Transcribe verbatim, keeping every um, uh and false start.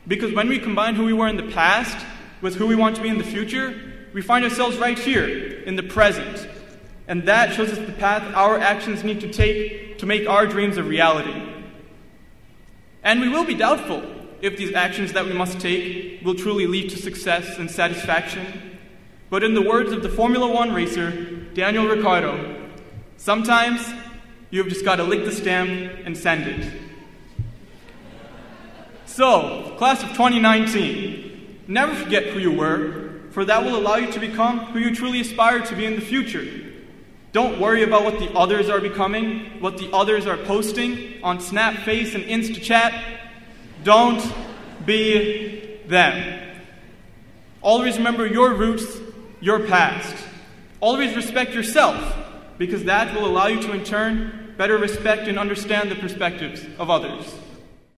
Because when we combine who we were in the past with who we want to be in the future, we find ourselves right here, in the present. And that shows us the path our actions need to take to make our dreams a reality. And we will be doubtful if these actions that we must take will truly lead to success and satisfaction. But in the words of the Formula One racer, Daniel Ricciardo, sometimes you have just got to lick the stamp and send it. So, class of twenty nineteen, never forget who you were, for that will allow you to become who you truly aspire to be in the future. Don't worry about what the others are becoming, what the others are posting on Snap, Face, and InstaChat. Don't be them. Always remember your roots, your past. Always respect yourself, because that will allow you to, in turn, better respect and understand the perspectives of others.